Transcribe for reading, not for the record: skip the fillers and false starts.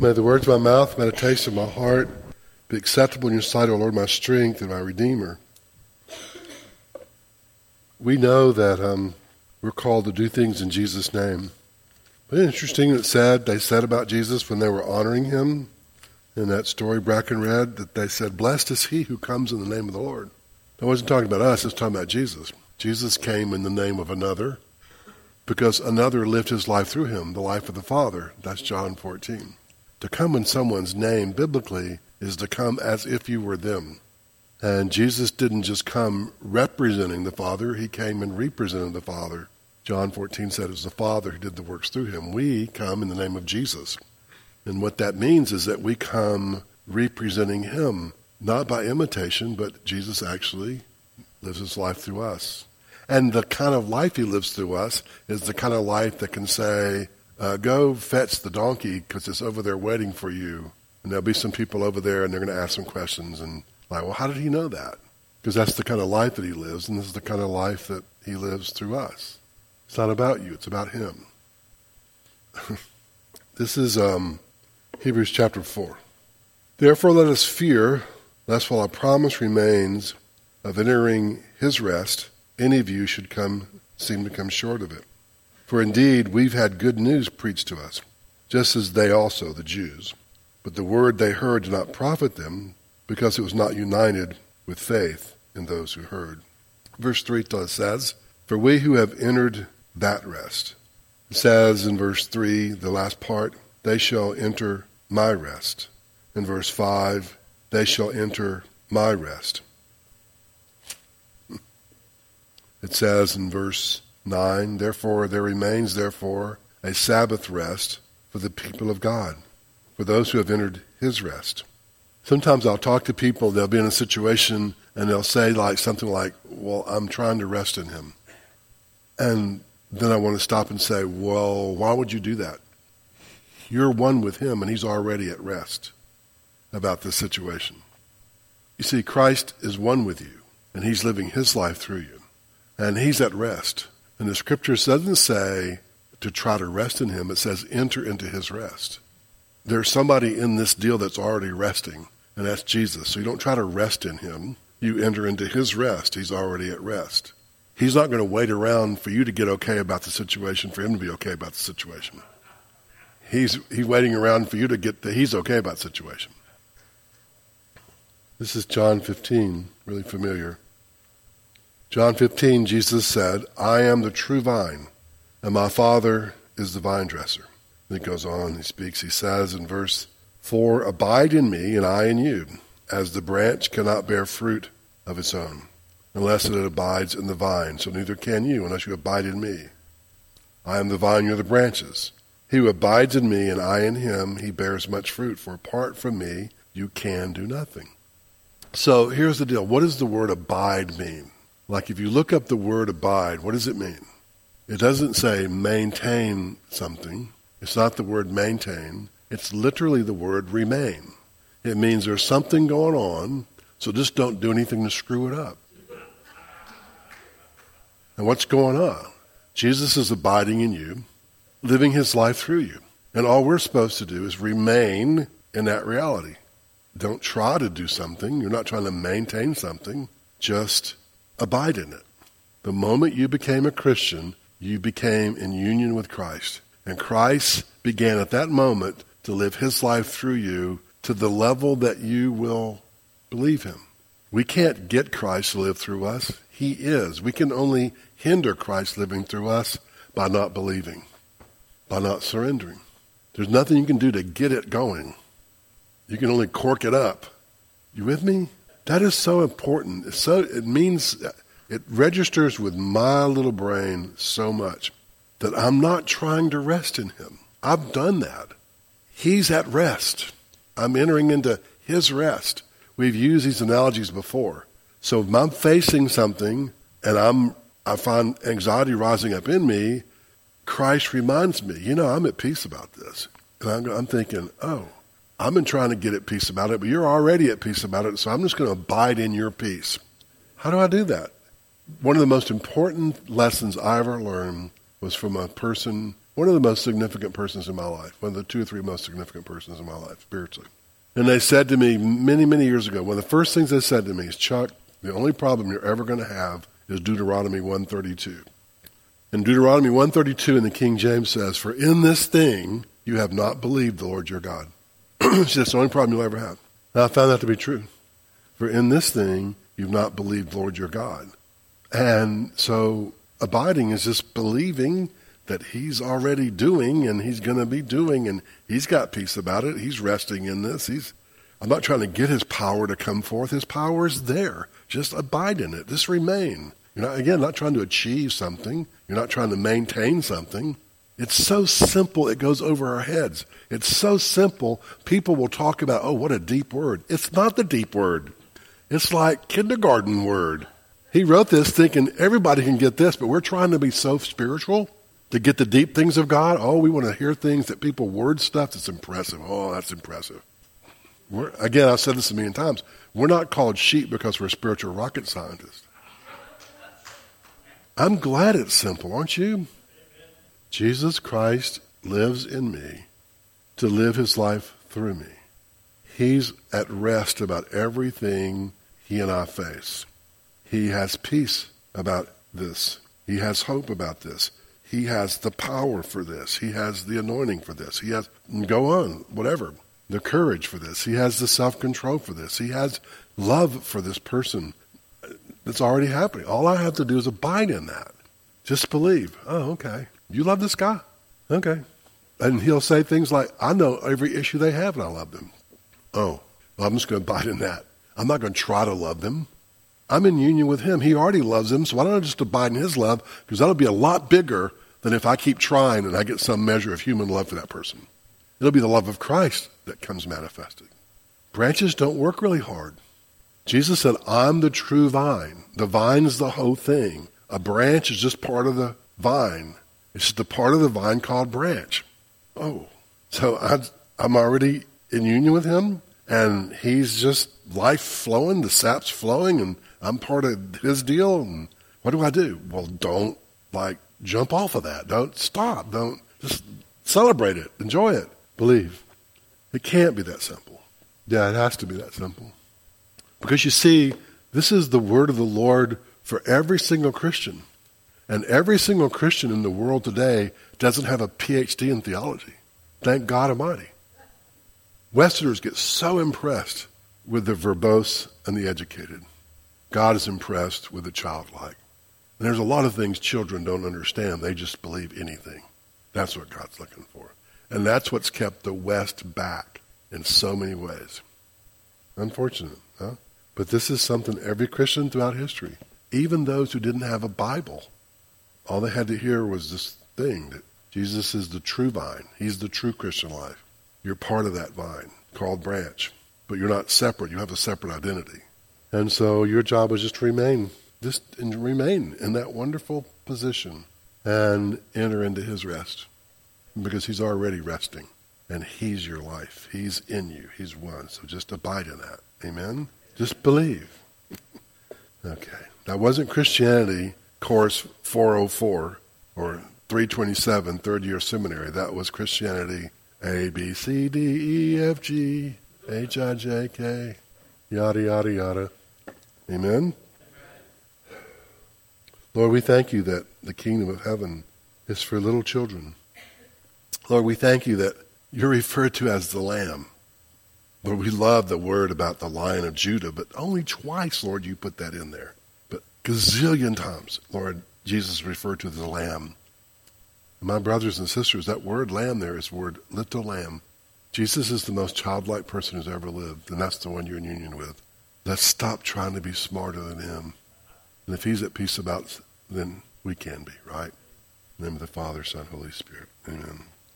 May the words of my mouth, meditation of my heart be acceptable in your sight, O Lord, my strength and my Redeemer. We know that we're called to do things in Jesus' name. But isn't it interesting that they said about Jesus when they were honoring him in that story Bracken read, that they said, "Blessed is he who comes in the name of the Lord." It wasn't talking about us, it was talking about Jesus. Jesus came in the name of another because another lived his life through him, the life of the Father. That's John 14. To come in someone's name, biblically, is to come as if you were them. And Jesus didn't just come representing the Father, he came and represented the Father. John 14 said it was the Father who did the works through him. We come in the name of Jesus. And what that means is that we come representing him, not by imitation, but Jesus actually lives his life through us. And the kind of life he lives through us is the kind of life that can say, go fetch the donkey because it's over there waiting for you. And there'll be some people over there and they're going to ask some questions. And like, well, how did he know that? Because that's the kind of life that he lives, and this is the kind of life that he lives through us. It's not about you, it's about him. This is Hebrews chapter 4. Therefore let us fear, lest while a promise remains of entering his rest, any of you should seem to come short of it. For indeed, we've had good news preached to us, just as they also, the Jews. But the word they heard did not profit them, because it was not united with faith in those who heard. Verse 3 says, for we who have entered that rest. It says in verse 3, the last part, they shall enter my rest. In verse 5, they shall enter my rest. It says in verse 9, therefore there remains a Sabbath rest for the people of God, for those who have entered his rest. Sometimes I'll talk to people, they'll be in a situation and they'll say something like, well, I'm trying to rest in him. And then I want to stop and say, well, why would you do that? You're one with him and he's already at rest about this situation. You see, Christ is one with you and he's living his life through you. And he's at rest. And the scripture doesn't say to try to rest in him. It says enter into his rest. There's somebody in this deal that's already resting, and that's Jesus. So you don't try to rest in him. You enter into his rest. He's already at rest. He's not going to wait around for you to get okay about the situation, for him to be okay about the situation. He's waiting around for you to get he's okay about the situation. This is John 15, really familiar. John 15, Jesus said, I am the true vine, and my Father is the vine dresser. And he goes on, he speaks, he says in verse 4, abide in me and I in you, as the branch cannot bear fruit of its own, unless it abides in the vine. So neither can you unless you abide in me. I am the vine, you are the branches. He who abides in me and I in him, he bears much fruit, for apart from me you can do nothing. So here's the deal. What does the word abide mean? Like if you look up the word abide, what does it mean? It doesn't say maintain something. It's not the word maintain. It's literally the word remain. It means there's something going on, so just don't do anything to screw it up. And what's going on? Jesus is abiding in you, living his life through you. And all we're supposed to do is remain in that reality. Don't try to do something. You're not trying to maintain something. Just abide in it. The moment you became a Christian, you became in union with Christ. And Christ began at that moment to live his life through you to the level that you will believe him. We can't get Christ to live through us. He is. We can only hinder Christ living through us by not believing, by not surrendering. There's nothing you can do to get it going. You can only cork it up. You with me? That is so important. It means it registers with my little brain so much that I'm not trying to rest in him. I've done that. He's at rest. I'm entering into his rest. We've used these analogies before. So if I'm facing something and I find anxiety rising up in me, Christ reminds me, I'm at peace about this. And I'm thinking, I've been trying to get at peace about it, but you're already at peace about it, so I'm just going to abide in your peace. How do I do that? One of the most important lessons I ever learned was from one one of the most significant persons in my life, one of the 2 or 3 most significant persons in my life, spiritually. And they said to me many, many years ago, one of the first things they said to me is, Chuck, the only problem you're ever going to have is Deuteronomy 132. And Deuteronomy 132 in the King James says, for in this thing you have not believed the Lord your God. That's the only problem you'll ever have. And I found that to be true. For in this thing you've not believed the Lord your God. And so abiding is just believing that he's already doing and he's going to be doing, and he's got peace about it. He's resting in this. I'm not trying to get his power to come forth. His power is there. Just abide in it. Just remain. You're not trying to achieve something. You're not trying to maintain something. It's so simple it goes over our heads. It's so simple people will talk about, oh, what a deep word. It's not the deep word. It's like kindergarten word. He wrote this thinking everybody can get this, but we're trying to be so spiritual to get the deep things of God. Oh, we want to hear things that people word stuff that's impressive. Oh, that's impressive. Again, I've said this a million times. We're not called sheep because we're spiritual rocket scientists. I'm glad it's simple, aren't you? Jesus Christ lives in me to live his life through me. He's at rest about everything he and I face. He has peace about this. He has hope about this. He has the power for this. He has the anointing for this. He has, go on, whatever, the courage for this. He has the self-control for this. He has love for this person that's already happening. All I have to do is abide in that. Just believe. Oh, okay. You love this guy? Okay. And he'll say things like, I know every issue they have and I love them. Oh, well, I'm just going to abide in that. I'm not going to try to love them. I'm in union with him. He already loves them, so why don't I just abide in his love? Because that'll be a lot bigger than if I keep trying and I get some measure of human love for that person. It'll be the love of Christ that comes manifested. Branches don't work really hard. Jesus said, I'm the true vine. The vine is the whole thing. A branch is just part of the vine. It's just the part of the vine called branch. Oh, so I'm already in union with him, and he's just life flowing, the sap's flowing, and I'm part of his deal. And what do I do? Well, don't jump off of that. Don't stop. Don't just celebrate it. Enjoy it. Believe. It can't be that simple. Yeah, it has to be that simple. Because you see, this is the word of the Lord for every single Christian. And every single Christian in the world today doesn't have a PhD in theology. Thank God Almighty. Westerners get so impressed with the verbose and the educated. God is impressed with the childlike. And there's a lot of things children don't understand. They just believe anything. That's what God's looking for. And that's what's kept the West back in so many ways. Unfortunate, huh? But this is something every Christian throughout history, even those who didn't have a Bible, all they had to hear was this thing that Jesus is the true vine. He's the true Christian life. You're part of that vine called branch, but you're not separate. You have a separate identity. And so your job is just to remain in that wonderful position and enter into his rest, because he's already resting and he's your life. He's in you. He's one. So just abide in that. Amen? Just believe. Okay. That wasn't Christianity course 404 or 327, third year seminary. That was Christianity A, B, C, D, E, F, G, H, I, J, K, yada, yada, yada. Amen? Lord, we thank you that the kingdom of heaven is for little children. Lord, we thank you that you're referred to as the Lamb. Lord, we love the word about the Lion of Judah, but only twice, Lord, you put that in there. But gazillion times, Lord, Jesus referred to the Lamb. And my brothers and sisters, that word lamb there is word little lamb. Jesus is the most childlike person who's ever lived, and that's the one you're in union with. Let's stop trying to be smarter than him. And if he's at peace about, then we can be, right? In the name of the Father, Son, Holy Spirit. Amen.